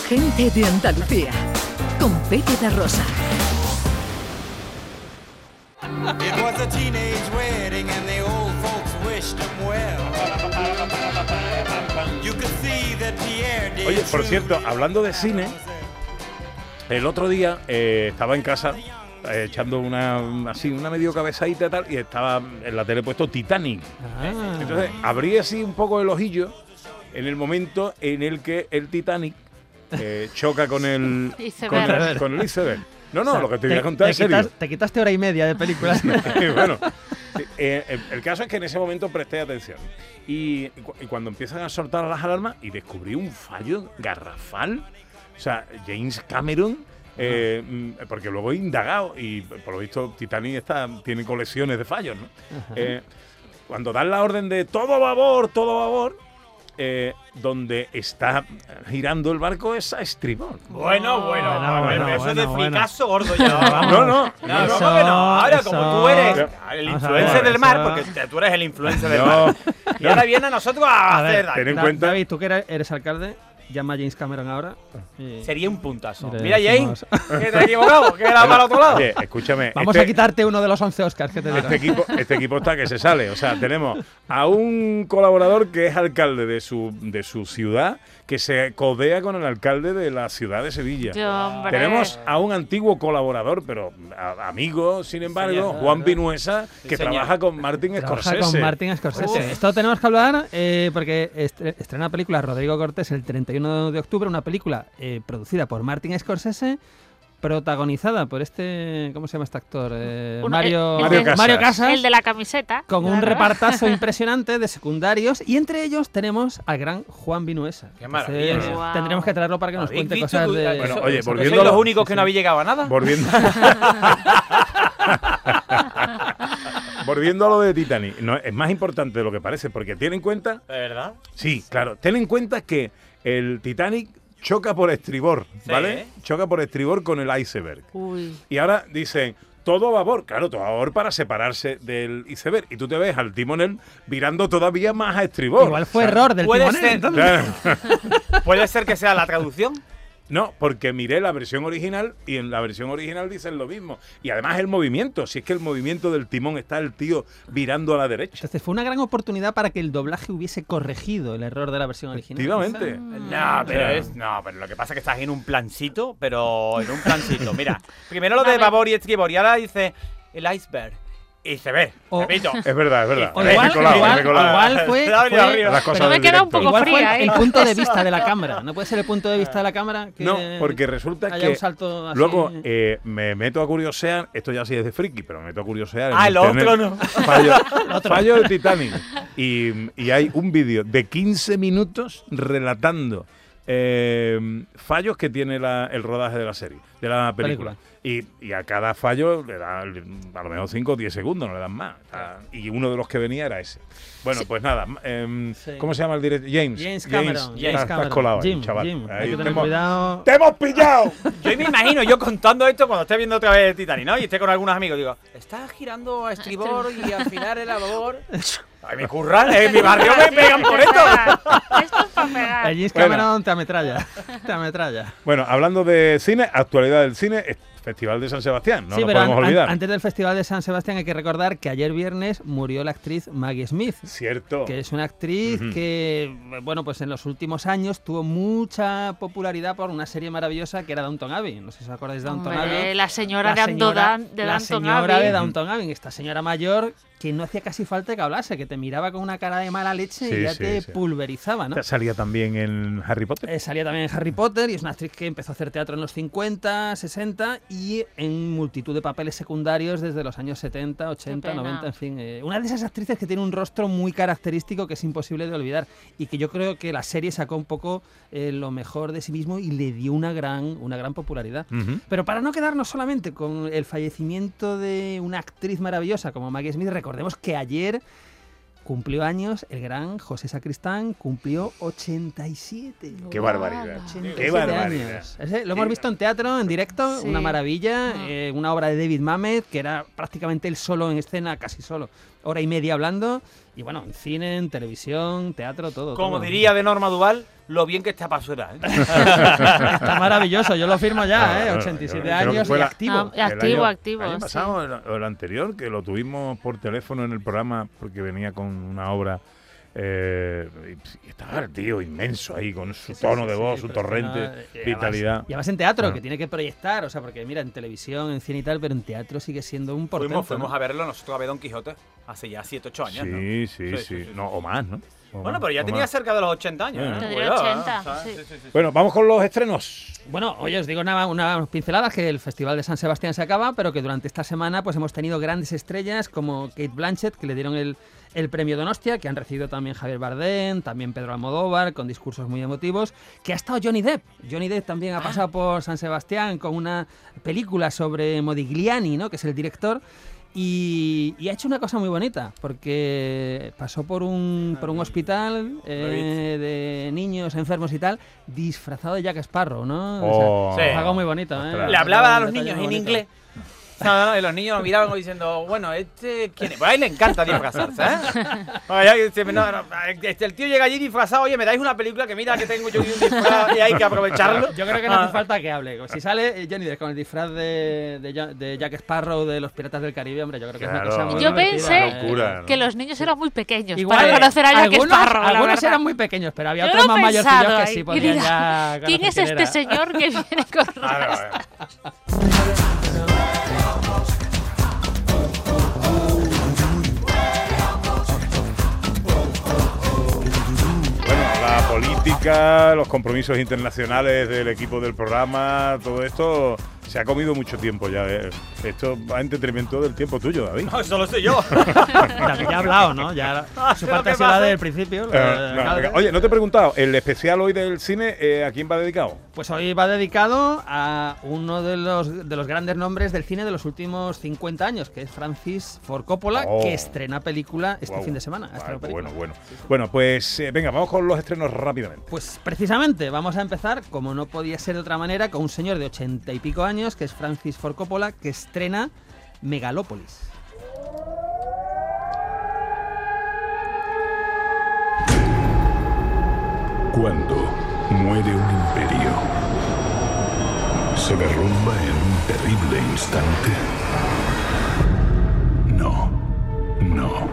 Gente de Andalucía, con Pepe da Rosa. It was a teenage wedding and the old folks wished them well. You could see that Pierre did. Oye, por cierto, hablando de cine, el otro día estaba en casa echando una medio cabezadita y tal, y estaba en la tele puesto Titanic. Entonces abrí así un poco el ojillo en el momento en el que el Titanic choca con el iceberg. No, o sea, lo que te voy a contar es serio. Te quitaste hora y media de película. Bueno, el caso es que en ese momento presté atención. Y cuando empiezan a soltar las alarmas, y descubrí un fallo garrafal. O sea, James Cameron, porque luego he indagado, y por lo visto Titanic tiene colecciones de fallos, ¿no? Cuando dan la orden de todo babor, donde está girando el barco es a estribor. Bueno, eso es de fricazo gordo ya. No. Ahora, como tú eres el influencer del mar, porque tú eres el influencer del mar, y ahora viene a nosotros a hacer daño. Ten en cuenta, David, tú que eres alcalde, llama a James Cameron ahora. Sería un puntazo. Mira, James, que te has equivocado, que era para el otro lado. Oye, escúchame. Vamos a quitarte uno de los 11 Oscars que te dieron. Este equipo está que se sale. O sea, tenemos a un colaborador que es alcalde de su ciudad, que se codea con el alcalde de la ciudad de Sevilla. Tenemos a un antiguo colaborador, pero amigo, sin embargo, Juan Vinuesa, que trabaja con Martin Scorsese. Esto tenemos que hablar porque estrena la película Rodrigo Cortés el 31 de octubre, una película producida por Martin Scorsese, protagonizada por ¿cómo se llama este actor? Mario Casas. El de la camiseta. Con un repartazo impresionante de secundarios, y entre ellos tenemos al gran Juan Vinuesa. ¡Qué maravilla! Wow. Tendremos que traerlo para que nos cuente cosas de... Bueno, oye, ¿Sois los únicos que no habéis llegado a nada? Volviendo a lo de Titanic, no, es más importante de lo que parece, porque ten en cuenta... ¿De verdad? Sí, claro. Ten en cuenta que el Titanic choca por estribor, ¿vale? Choca por estribor con el iceberg. Uy. Y ahora dicen, todo a babor. Claro, todo a babor para separarse del iceberg. Y tú te ves al timonel virando todavía más a estribor. Igual fue error del timonel. Claro. ¿Puede ser que sea la traducción? No, porque miré la versión original y en la versión original dicen lo mismo. Y además el movimiento, si es que el movimiento del timón está el tío virando a la derecha. Entonces fue una gran oportunidad para que el doblaje hubiese corregido el error de la versión original. Efectivamente. No, pero lo que pasa es que estás en un plancito, Mira, primero lo de babor y estribor, y ahora dice el iceberg. Y se ve, repito. Es verdad. O igual fue Pero me queda un poco igual fría, fue el punto de vista de la cámara. No puede ser el punto de vista de la cámara que no, porque resulta haya que un salto así. luego me meto a curiosear, esto ya sí es de friki, pero me meto a curiosear. El otro no. Fallo de Titanic. Y hay un vídeo de 15 minutos relatando fallos que tiene el rodaje de la serie, de la película. Y a cada fallo le da a lo mejor 5 o 10 segundos, no le dan más. Y uno de los que venía era ese. Bueno, pues nada. ¿Cómo se llama el director? James Cameron. Estás colado ahí, chaval. Hay que tener cuidado. ¡Te hemos pillado! Yo me imagino, contando esto cuando esté viendo otra vez Titanic, ¿no? Y esté con algunos amigos, digo, estás girando a estribor y al final el a babor. Ay, me curran, en mi barrio me pegan por esto. Esto es para pegar. James Cameron te ametralla. Bueno, hablando de cine, actualidad del cine, Festival de San Sebastián, no nos podemos olvidar. Antes del Festival de San Sebastián hay que recordar que ayer viernes murió la actriz Maggie Smith. Cierto. Que es una actriz que, bueno, pues en los últimos años tuvo mucha popularidad por una serie maravillosa que era Downton Abbey. No sé si os acordáis de Downton Abbey. La señora de Downton Abbey. Esta señora mayor que no hacía casi falta que hablase, que te miraba con una cara de mala leche y ya te pulverizaba, ¿no? Salía también en Harry Potter. Salía también en Harry Potter, y es una actriz que empezó a hacer teatro en los 50, 60 y en multitud de papeles secundarios desde los años 70, 80, 90, en fin. Una de esas actrices que tiene un rostro muy característico que es imposible de olvidar, y que yo creo que la serie sacó un poco lo mejor de sí mismo y le dio una gran popularidad. Pero para no quedarnos solamente con el fallecimiento de una actriz maravillosa como Maggie Smith, recordemos que ayer cumplió años el gran José Sacristán, cumplió 87. ¡Qué barbaridad! 87 ¡Qué barbaridad! Años. Lo hemos visto en teatro, en directo, una maravilla, una obra de David Mamet, que era prácticamente él solo en escena, casi solo. hora y media hablando. Y bueno, en cine, en televisión, teatro, todo. Como todo. diría de Norma Duval, lo bien que está para su edad. Está maravilloso, yo lo firmo ya, Bueno, 87 creo que años fue y la- activo. Activo, El año sí. pasado o el anterior, que lo tuvimos por teléfono en el programa porque venía con una obra y estaba el tío inmenso ahí con su tono de voz, su torrente, vitalidad. Y además en teatro, Bueno. que tiene que proyectar, o sea, porque mira, en televisión, en cine y tal, pero en teatro sigue siendo un portento. Fuimos ¿no? a verlo nosotros a ver Don Quijote hace ya 7, 8 años, ¿no? Sí. No, o más, ¿no? O Bueno, más, pero ya o tenía más. cerca de los 80 años. Bueno. ¿no? Tendría Cuidado, 80, ¿sabes? sí. Bueno, vamos con los estrenos. Bueno, oye, os digo unas pinceladas, que el Festival de San Sebastián se acaba, pero que durante esta semana pues hemos tenido grandes estrellas como Kate Blanchett, que le dieron el premio Donostia, que han recibido también Javier Bardem, también Pedro Almodóvar, con discursos muy emotivos, que ha estado Johnny Depp. Johnny Depp también ha pasado por San Sebastián con una película sobre Modigliani, ¿no?, que es el director. Y ha hecho una cosa muy bonita, porque pasó por un Lo hospital he de niños enfermos y tal, disfrazado de Jack Sparrow, ¿no? Oh. Sí. Es algo muy bonito, ¿eh? Ostras. Le hablaba a los Un detalle niños muy en bonito. inglés. No, y los niños lo miraban como diciendo, bueno, ¿quién es? Pues a él le encanta disfrazarse, ¿eh? El tío llega allí disfrazado, oye, me dais una película que mira que tengo yo un disfraz y hay que aprovecharlo. Yo creo que no hace falta que hable. Si sale Johnny Depp con el disfraz de Jack Sparrow de los Piratas del Caribe, hombre, yo creo que es una Claro. cosa muy Yo divertida. pensé locura, ¿no? que los niños eran muy pequeños Igual, para conocer a Jack algunos, Sparrow, la algunos verdad. eran muy pequeños, pero había Yo otros lo he más mayorcillos pensado que ahí. sí Y podían diga, ya ¿quién es conocer este era. señor que viene con Claro, Bueno, la política, los compromisos internacionales del equipo del programa, todo esto se ha comido mucho tiempo ya. Esto va en detrimento del tiempo tuyo, David. No, eso lo sé yo. David ya ha hablado, ¿no? Ya su Lo parte que ha sido la pasa- del principio. No, venga. Oye, no te he preguntado, el especial hoy del cine, ¿a quién va dedicado? Pues hoy va dedicado a uno de los grandes nombres del cine de los últimos 50 años, que es Francis Ford Coppola, Oh. que estrena película este Guau. fin de semana. Ha estrenado película. Bueno. Bueno, pues venga, vamos con los estrenos rápidamente. Pues precisamente vamos a empezar, como no podía ser de otra manera, con un señor de 80 y pico años, que es Francis Ford Coppola, que estrena Megalópolis. Cuando muere un imperio, se derrumba en un terrible instante. No.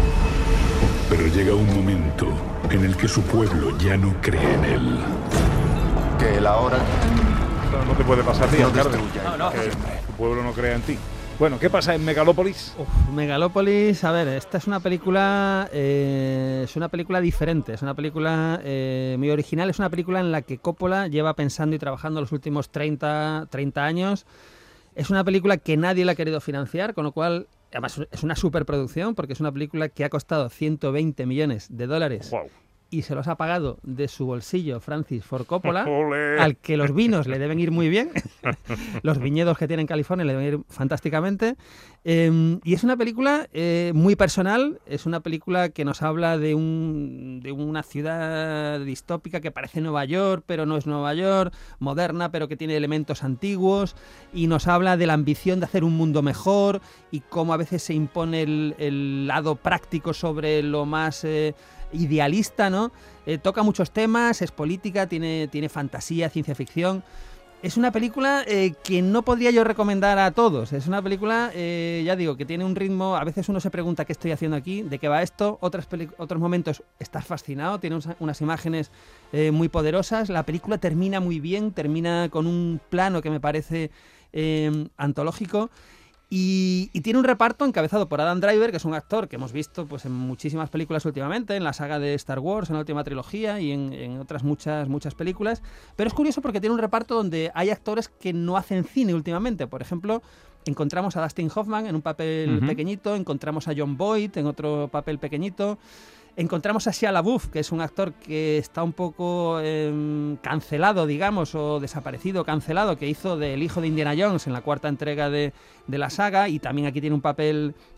Pero llega un momento en el que su pueblo ya no cree en él. Que la hora Esto no te puede pasar a ti, no Alcalde, destruya. No. que tu pueblo no crea en ti. Bueno, ¿qué pasa en Megalópolis? Megalópolis, a ver, esta es una película diferente, es una película muy original, es una película en la que Coppola lleva pensando y trabajando los últimos 30 años. Es una película que nadie la ha querido financiar, con lo cual, además es una superproducción, porque es una película que ha costado $120 millones Wow. y se los ha pagado de su bolsillo Francis Ford Coppola, Ole. al que los vinos le deben ir muy bien, los viñedos que tiene en California le deben ir fantásticamente, y es una película muy personal, es una película que nos habla de una ciudad distópica que parece Nueva York, pero no es Nueva York, moderna, pero que tiene elementos antiguos, y nos habla de la ambición de hacer un mundo mejor, y cómo a veces se impone el lado práctico sobre lo más idealista, ¿no? Toca muchos temas, es política, tiene fantasía, ciencia ficción. Es una película que no podría yo recomendar a todos. Es una película, ya digo, que tiene un ritmo. A veces uno se pregunta qué estoy haciendo aquí, de qué va esto. Otros momentos estás fascinado, tiene unas imágenes muy poderosas. La película termina muy bien, termina con un plano que me parece antológico. Y tiene un reparto encabezado por Adam Driver, que es un actor que hemos visto pues, en muchísimas películas últimamente, en la saga de Star Wars, en la última trilogía y en otras muchas películas. Pero es curioso porque tiene un reparto donde hay actores que no hacen cine últimamente. Por ejemplo, encontramos a Dustin Hoffman en un papel pequeñito, encontramos a John Boyd en otro papel pequeñito. Encontramos a Shia LaBeouf, que es un actor que está un poco cancelado, digamos, o desaparecido, cancelado, que hizo del hijo de Indiana Jones en la cuarta entrega de la saga, y también aquí tiene un papel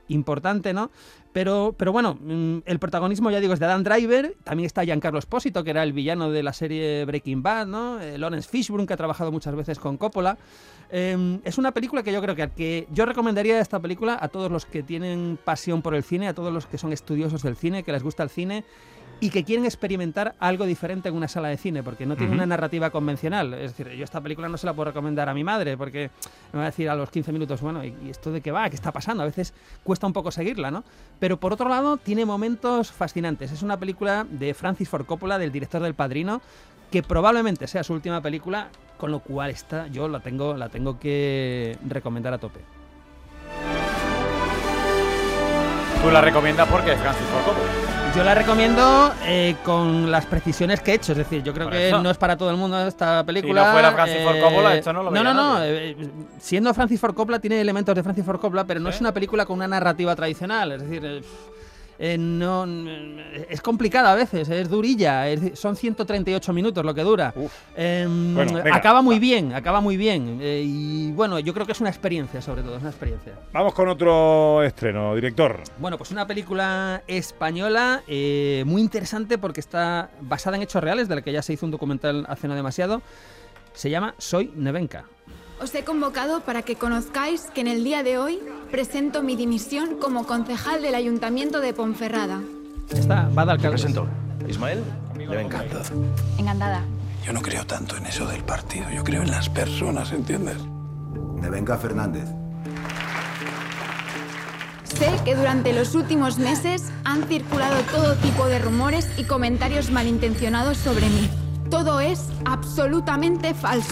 importante, ¿no? Pero bueno, el protagonismo, ya digo, es de Adam Driver. También está Giancarlo Esposito, que era el villano de la serie Breaking Bad, ¿no? Lawrence Fishburne, que ha trabajado muchas veces con Coppola. Es una película que yo creo que yo recomendaría esta película a todos los que tienen pasión por el cine, a todos los que son estudiosos del cine, que les gusta el cine y que quieren experimentar algo diferente en una sala de cine, porque no tiene una narrativa convencional. Es decir, yo esta película no se la puedo recomendar a mi madre, porque me va a decir a los 15 minutos, bueno, ¿y esto de qué va? ¿Qué está pasando? A veces cuesta un poco seguirla, ¿no? Pero por otro lado, tiene momentos fascinantes. Es una película de Francis Ford Coppola, del director del Padrino, que probablemente sea su última película, con lo cual yo la tengo que recomendar a tope. Tú la recomiendas porque es Francis Ford Coppola. Yo la recomiendo con las precisiones que he hecho. Es decir, yo creo que eso no es para todo el mundo esta película. Si no fuera Francis Ford Coppola, esto no lo vería nadie. Siendo Francis Ford Coppola, tiene elementos de Francis Ford Coppola, pero no es una película con una narrativa tradicional. Es decir, no, es complicada a veces, es durilla, son 138 minutos lo que dura. Bueno, acaba muy bien, y bueno, yo creo que es una experiencia, sobre todo, es una experiencia. Vamos con otro estreno, director. Bueno, pues una película española muy interesante porque está basada en hechos reales, de la que ya se hizo un documental hace no demasiado. Se llama Soy Nevenka. Os he convocado para que conozcáis que en el día de hoy presento mi dimisión como concejal del Ayuntamiento de Ponferrada. Está, va de alcalde. Presento. Ismael, Nevenka. Encantada. Yo no creo tanto en eso del partido, yo creo en las personas, ¿entiendes? Nevenka Fernández. Sé que durante los últimos meses han circulado todo tipo de rumores y comentarios malintencionados sobre mí. Todo es absolutamente falso.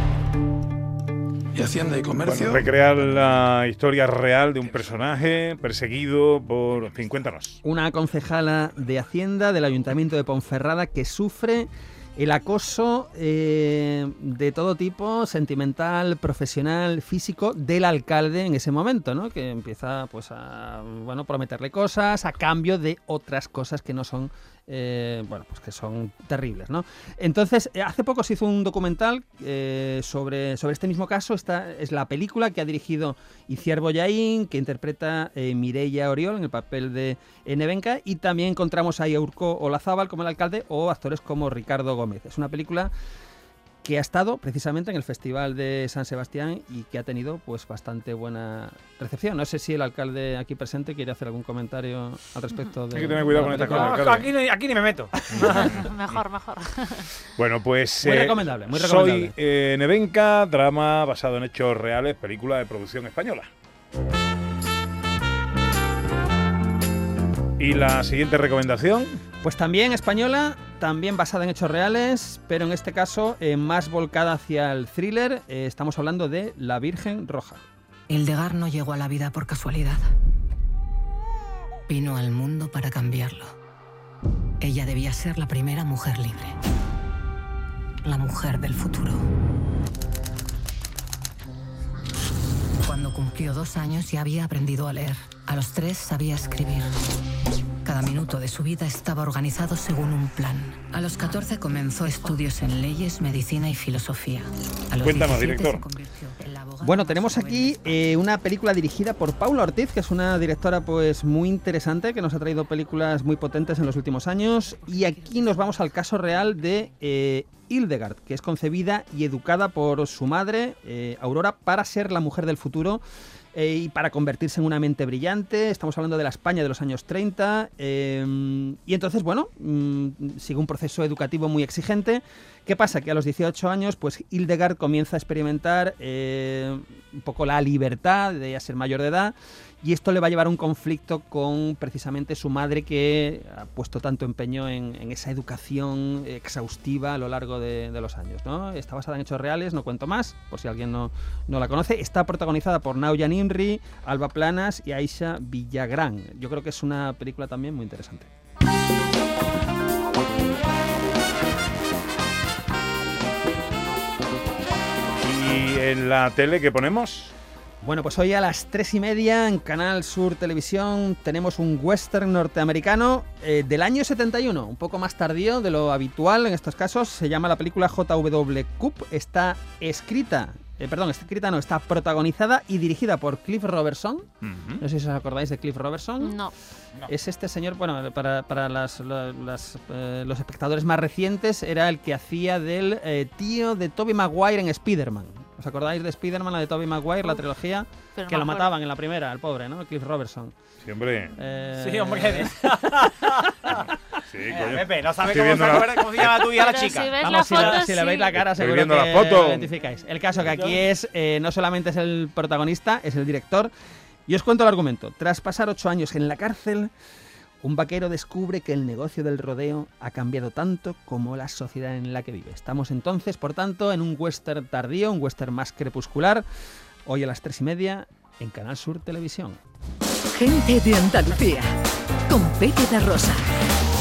¿Y Hacienda y Comercio? Bueno, recrear la historia real de un personaje perseguido por... En fin, cuéntanos. Una concejala de Hacienda del Ayuntamiento de Ponferrada que sufre el acoso de todo tipo, sentimental, profesional, físico, del alcalde en ese momento, ¿no? Que empieza pues a prometerle cosas a cambio de otras cosas que no son... pues que son terribles, ¿no? Entonces, hace poco se hizo un documental sobre este mismo caso. Esta es la película que ha dirigido Itziar Bollaín, que interpreta Mireia Oriol en el papel de Nevenka, y también encontramos ahí a Urko Olazábal como el alcalde o actores como Ricardo Gómez. Es una película que ha estado precisamente en el Festival de San Sebastián y que ha tenido pues bastante buena recepción. No sé si el alcalde aquí presente quiere hacer algún comentario al respecto de... Hay que tener cuidado con estas cosas, alcalde. Aquí ni me meto. Mejor. Bueno, pues... Muy recomendable, muy recomendable. Soy Nevenka, drama basado en hechos reales, película de producción española. ¿Y la siguiente recomendación? Pues también española, también basada en hechos reales, pero en este caso más volcada hacia el thriller. Estamos hablando de La Virgen Roja. Hildegard no llegó a la vida por casualidad. Vino al mundo para cambiarlo. Ella debía ser la primera mujer libre. La mujer del futuro. Cuando cumplió 2 años ya había aprendido a leer. A los 3 sabía escribir. Cada minuto de su vida estaba organizado según un plan. A los 14 comenzó estudios en leyes, medicina y filosofía. A los Cuéntanos, 17 director. se convirtió en la abogada. Bueno, tenemos aquí una película dirigida por Paula Ortiz, que es una directora pues muy interesante, que nos ha traído películas muy potentes en los últimos años. Y aquí nos vamos al caso real de Hildegard, que es concebida y educada por su madre, Aurora, para ser la mujer del futuro. Y para convertirse en una mente brillante. Estamos hablando de la España de los años 30. Y entonces, bueno, sigue un proceso educativo muy exigente. ¿Qué pasa? Que a los 18 años, pues Hildegard comienza a experimentar un poco la libertad de ya ser mayor de edad. Y esto le va a llevar a un conflicto con precisamente su madre, que ha puesto tanto empeño en esa educación exhaustiva a lo largo de los años, ¿no? Está basada en hechos reales, no cuento más, por si alguien no la conoce. Está protagonizada por Nauyan Imri, Alba Planas y Aisha Villagrán. Yo creo que es una película también muy interesante. ¿Y en la tele qué ponemos? Bueno, pues hoy a las 3:30 en Canal Sur Televisión tenemos un western norteamericano del año 71, un poco más tardío de lo habitual en estos casos. Se llama la película J.W. Coop. Está escrita está protagonizada y dirigida por Cliff Robertson. No sé si os acordáis de Cliff Robertson. No. Es este señor, bueno, para los espectadores más recientes, era el que hacía del tío de Tobey Maguire en Spider-Man. ¿Os acordáis de Spider-Man, la de Tobey Maguire, la trilogía? Pero que no lo me acuerdo. mataban en la primera, el pobre, ¿no? Cliff Robertson. Sí, hombre. Sí, hombre. Sí, coño. Pepe, no sabes Estoy cómo se llama tu hija la Pero chica. si ves Vamos, la si, foto, si le sí. veis la cara, Estoy seguro viendo que la foto. lo identificáis. El caso que aquí es, no solamente es el protagonista, es el director. Y os cuento el argumento. Tras pasar 8 años en la cárcel, un vaquero descubre que el negocio del rodeo ha cambiado tanto como la sociedad en la que vive. Estamos entonces, por tanto, en un western tardío, un western más crepuscular, hoy a las 3:30 en Canal Sur Televisión. Gente de Andalucía, con Pepe da Rosa.